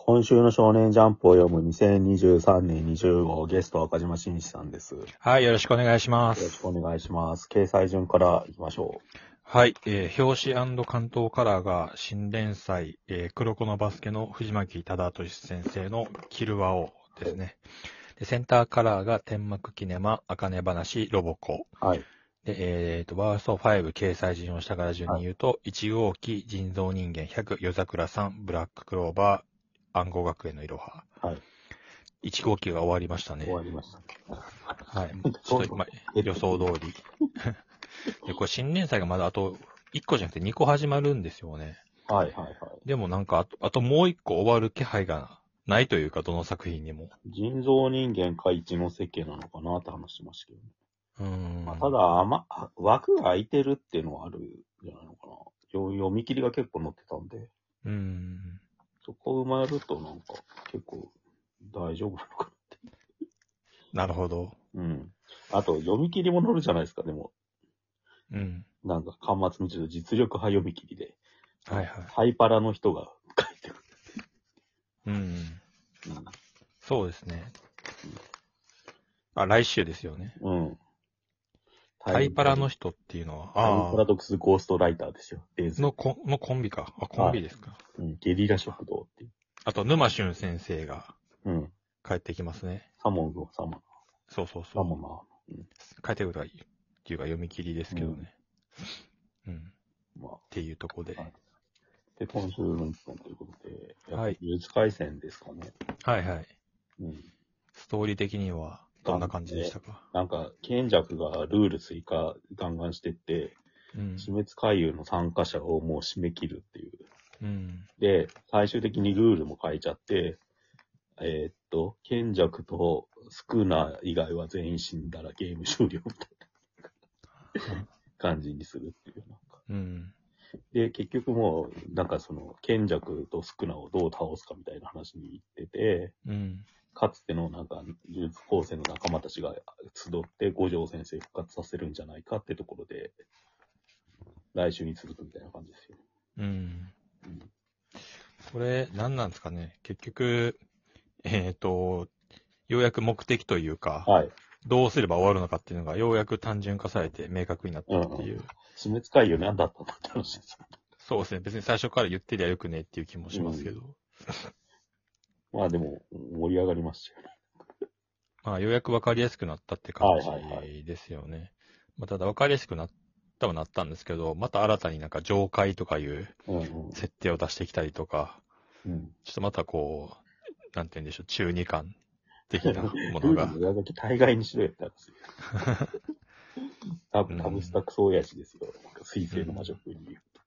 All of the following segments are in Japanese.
今週の少年ジャンプを読む2023年20号ゲストは岡島真司さんです。よはい、よろしくお願いしまろしす。 くお願いします。掲載順から行きましょはい、表紙関東カラーが新連載、黒子のバスケの藤巻忠俊先生のキルワオですね。で、センターカラーが天幕キネマ、茜話、ロボコ。 う。はい。 で、ワースト5掲載順を下から順に言うと、1号機、人造人間100、夜桜さん、ブラッククローバー、暗号学園のいろは。 はい。 1号機が終わりました終ね。 わりました。 はい。ちょっと、予想通り。で、これ新連載がまだあと1個じゃなくて2個始まるんですよね。 はいはいはい。 でもなんかあともう1個終わる気配がないというか、どの作品にも。 人造人間か一ノ瀬家なのかなって話しましたけどね。まあ、ただ、 だ、枠が空いてるっていうのはあるんじゃないのかな。読み切りが結構載ってたんで、そこ埋まるとなんか結構大丈夫なのかなって。 なるほど。 うん。あと、読み切りも載るじゃないですか、でも。 うん。 なんか、端末の実力派読み切りで。 はいはい。 ハイパラの人が書いてる。 そうですね。あ、来週ですよね。 うん。うん。 ハイパラの人っていうのは、 タイムパラドックスゴーストライターですよ。デーズ。 のコンビか。あ、コンビですか。 うん。ゲリラ食堂っていう。 あと、沼俊先生がうん。 帰ってきますね。 サモンのサモン。 そうそうそう。 サモンな。うん。 帰ってくるというか読み切りですけどね。 まあ。 っていうところで。 はい。で、今週の一本ということで、 はい。 呪術廻戦ですかね。 はいはい。 うん。 ストーリー的にはどんな感じでしたか？ なんか、賢弱がルール追加ガンガンしてって、死滅回遊の参加者をもう締め切るっていう。で、最終的にルールも変えちゃって、賢弱とスクーナー以外は全員死んだらゲーム終了みたいな感じにするっていう。なんかで、結局もう、なんかその、賢弱とスクナーをどう倒すかみたいな話に行ってて、かつてのなんか、呪術高専の仲間たちが集って五条先生復活させるんじゃないかってところで、来週に続くみたいな感じですよ。 これ、何なんですかね。結局、ようやく目的というか、 はい。 どうすれば終わるのかっていうのが、ようやく単純化されて明確になったっていう。 死滅回遊何だったんだって話です。 そうですね。別に最初から言ってりゃよくねっていう気もしますけど。 まあでも、盛り上がりましたよね。 まあ、ようやく分かりやすくなったって感じですよね。まあ、ただ分かりやすくなったはなったんですけど、また新たになんか上階とかいう設定を出してきたりとか、ちょっとまたこう、なんて言うんでしょう、中二感的なものが。 上書き大概にしろよって話ですよ。多分、タブスタクソ親父ですよ。なんか水星の魔女風に言うと。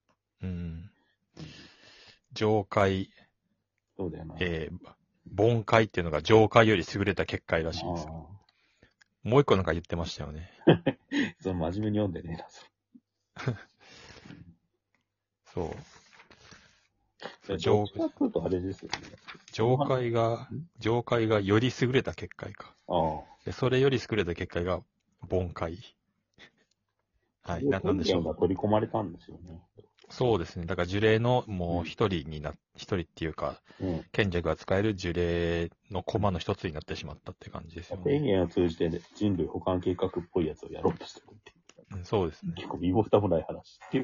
上階、 そうだよな。 凡階っていうのが上階より優れた結界らしいですよ。もう一個なんか言ってましたよね。 その真面目に読んでねえな、 そう。 上階とあれですよね。 上階がより優れた結界か。でそれより優れた結界が凡階。はい。なんでしょう。 が取り込まれたんですよね。 そうですね。だから呪霊のもう一人っていうか、賢者が使える呪霊の駒の一つになってしまったって感じですよね。 天元を通じて、ね、人類保管計画っぽいやつをやろうとしてるっていう。 そうですね。 結構身も蓋もない話っていう。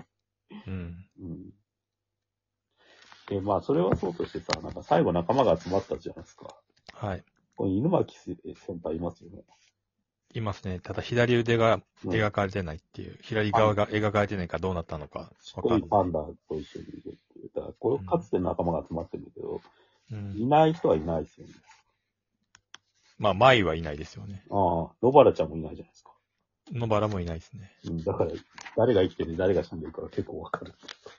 で、まあ、それはそうとしてさ、なんか最後仲間が集まったじゃないですか。 はい。 これ犬巻先輩いますよね。 いますね。ただ左腕が描かれてないっていう、左側が描かれてないかどうなったのかわかんない。パンダと一緒にいるっていう。だからこれかつて仲間が集まってるんだけど、いない人はいないですよね。 まあ、舞はいないですよね。 野原ちゃんもいないじゃないですか。 野原もいないですね。 だから、誰が生きてて誰が死んでるかが結構わかる。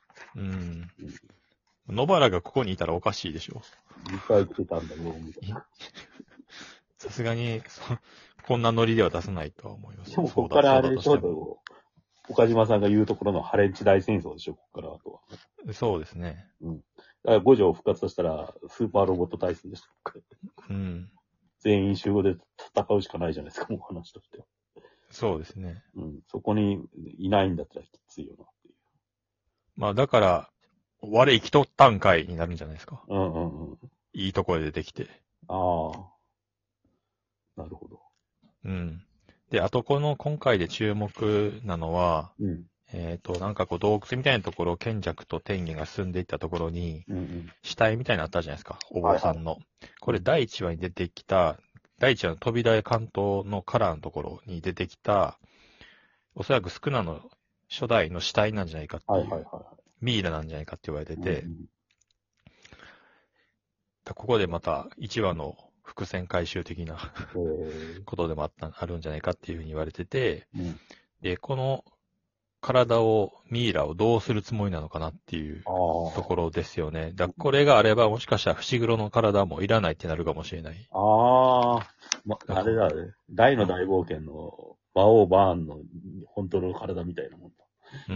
野原がここにいたらおかしいでしょ。 実際来てたんだよ、みたいな。 さすがに、こんなノリでは出さないとは思います。 でも、ここからあれでしょ、岡島さんが言うところのハレンチ大戦争でしょ、ここからあとは。そうですね。 だから五条復活させたら、スーパーロボット対戦でしょ。全員集合で戦うしかないじゃないですか、もう話としては。 そうですね。 そこにいないんだったらきついよなっていう。 まあ、だから、我生きとったんかいになるんじゃないですか。 いいところで出てきて。 ああ。なるほど。 うん。で、あと今回で注目なのは、 うん。 なんかこう洞窟みたいなところを賢者と天元が進んでいったところに、 うんうん。 死体みたいなのあったじゃないですか、お坊さんの。これ第1話に出てきた、第1話の扉絵関東のカラーのところに出てきた、おそらくスクナの初代の死体なんじゃないかっていう、ミイラなんじゃないかって言われてて、ここでまた1話の伏線回収的なことでもあるんじゃないかっていうふうに言われてて、で、このミイラをどうするつもりなのかなっていうところですよね。これがあればもしかしたら伏黒の体もいらないってなるかもしれない。 あれだね。大の大冒険の馬王バーンの本当の体みたいなもんだ。 うん。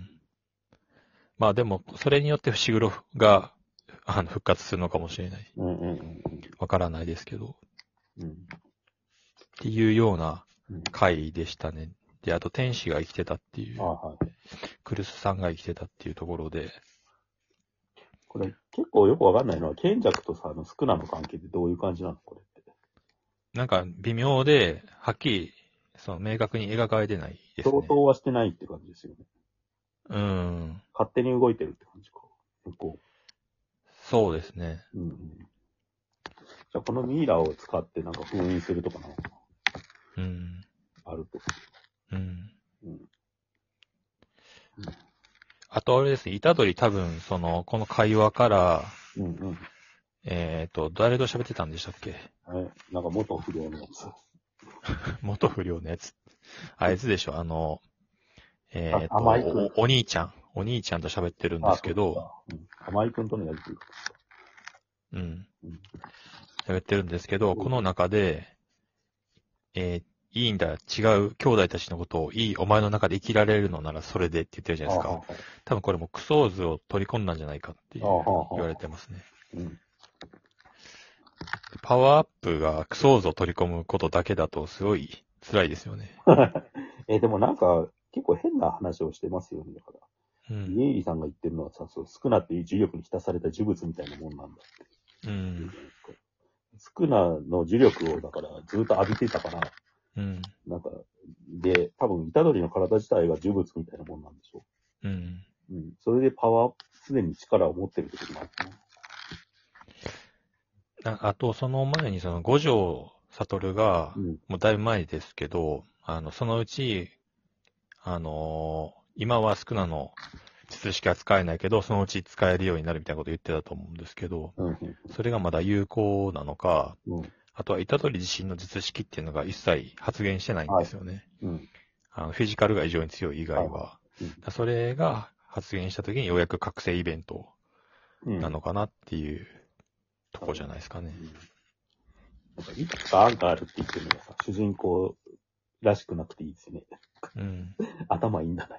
まあでも、それによって伏黒が復活するのかもしれない。わからないですけど。っていうような回でしたね。で、あと天使が生きてたっていう。クルスさんが生きてたっていうところで。 これ結構よくわかんないのは、賢弱とさ、スクナの関係ってどういう感じなのこれって。 なんか微妙で、はっきり、明確に描かれてないですね。 相当はしてないって感じですよね。 勝手に動いてるって感じか。結構。 そうですね。 じゃあこのミイラを使ってなんか封印するとかなのかな。あると。 あとあれですね、虎杖多分、この会話から、誰と喋ってたんでしたっけ？ なんか元不良のやつ。 元不良のやつ。あいつでしょ、 甘井くん。 お兄ちゃんと喋ってるんですけど、 甘井くんとのやりとり。 喋ってるんですけど、この中で、いいんだ、違う兄弟たちのことをお前の中で生きられるのならそれでって言ってるじゃないですか。多分これもクソーズを取り込んだんじゃないかって言われてますね。パワーアップがクソーズを取り込むことだけだとすごい辛いですよね。 でもなんか結構変な話をしてますよね。だから。家入さんが言ってるのはさ、スクナっていう重力に浸された呪物みたいなもんなんだって。スクナの呪力をだからずっと浴びてたから、なんか、で、多分、虎杖の体自体が呪物みたいなもんなんでしょう。それでパワー、すでに力を持ってるってことなんですね。あと、その前に五条悟が、もうだいぶ前ですけど、そのうち、今はスクナの術式は使えないけど、そのうち使えるようになるみたいなこと言ってたと思うんですけど、それがまだ有効なのか、あとは、虎杖自身の術式っていうのが一切発現してないんですよね。フィジカルが異常に強い以外は。それが発現したときにようやく覚醒イベントなのかなっていうとこじゃないですかね。 なんかいくつか案があるって言ってるのがさ、主人公らしくなくていいですね。頭いいんだな。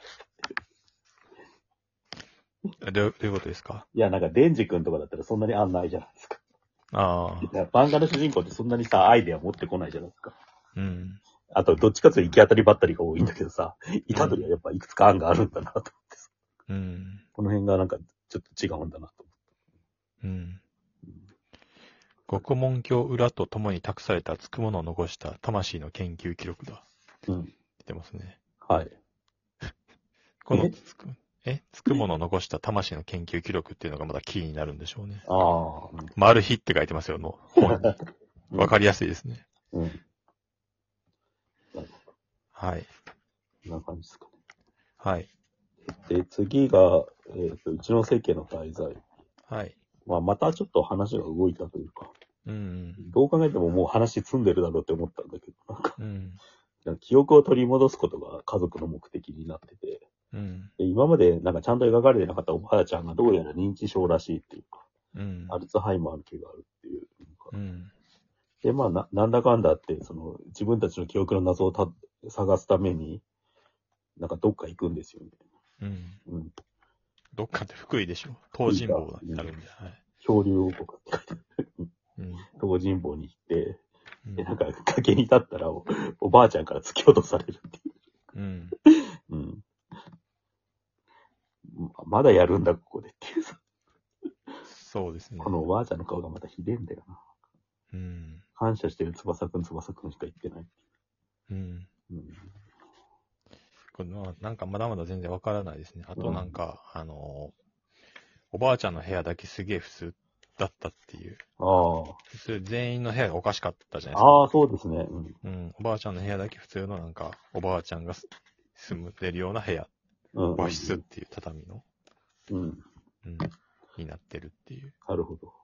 どういうことですか？ いや、なんか、デンジ君とかだったらそんなに案ないじゃないですか。漫画の主人公ってそんなにさ、アイデア持ってこないじゃないですか。あと、どっちかというと行き当たりばったりが多いんだけどさ、虎杖はやっぱいくつか案があるんだなと思ってさ。この辺がなんか、ちょっと違うんだなと思って。 獄門鏡裏と共に託されたつくものを残した魂の研究記録だ。言ってますね。 はい。 このつくものを残した魂の研究記録っていうのがまだキーになるんでしょうね。マル秘って書いてますよ、本に。わかりやすいですね。はい。 こんな感じですかね。 はい。 で、次が、一ノ瀬家の滞在。 はい。 またちょっと話が動いたというか。どう考えてももう話積んでるだろうって思ったんだけど、なんか、記憶を取り戻すことが家族の目的になってて、で今までなんかちゃんと描かれてなかったおばあちゃんがどうやら認知症らしいっていうか、アルツハイマーの気があるっていう。で、なんだかんだって、自分たちの記憶の謎を探すために、なんかどっか行くんですよね。 どっかって福井でしょ。東尋坊になるんで。 恐竜王国って書いてある。東尋坊に行って、で、なんか崖に立ったらおばあちゃんから突き落とされるっていう。まだやるんだ、ここでっていうさ。 そうですね。 このおばあちゃんの顔がまたひでえんだよな。 うん。 感謝してる翼くんしか言ってない。 うん。これなんかまだまだ全然わからないですね。あとなんか、おばあちゃんの部屋だけすげえ普通だったっていう。普通全員の部屋がおかしかったじゃないですか。 ああ、そうですね。 おばあちゃんの部屋だけ普通のなんか、おばあちゃんが住んでるような部屋。和室っていう畳の。になってるっていう。 なるほど。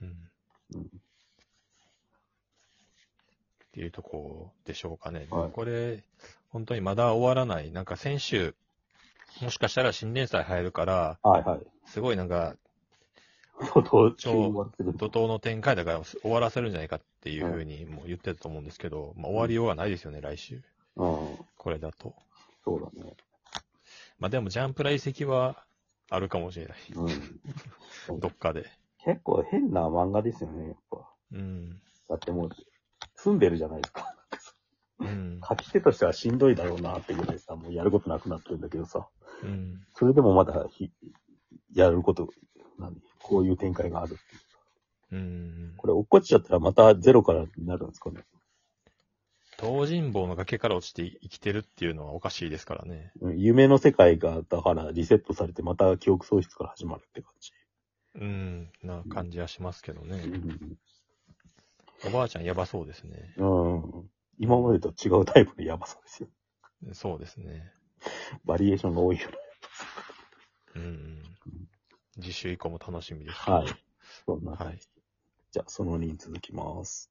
っていうとこでしょうかね。これ、本当にまだ終わらない。なんか先週、もしかしたら新連載入るから、すごいなんか、怒涛の展開だから終わらせるんじゃないかっていうふうにもう言ってたと思うんですけど、終わりようがないですよね、来週。これだと。 そうだね。 でもジャンプラ移籍はあるかもしれない。どっかで。 結構変な漫画ですよね、やっぱ。だってもう、住んでるじゃないですか。書き手としてはしんどいだろうなってぐらいさ、もうやることなくなってるんだけどさ。それでもまだやること、こういう展開があるっていう。これ落っこっちゃったらまたゼロからになるんですかね。 東尋坊の崖から落ちて生きてるっていうのはおかしいですからね。 夢の世界が、だからリセットされてまた記憶喪失から始まるって感じ。 な感じはしますけどね。おばあちゃんやばそうですね。 今までと違うタイプのやばさですよ。 そうですね。 バリエーションが多いよね。次週以降も楽しみです。 はい。そんな感じ。じゃあ、その2に続きます。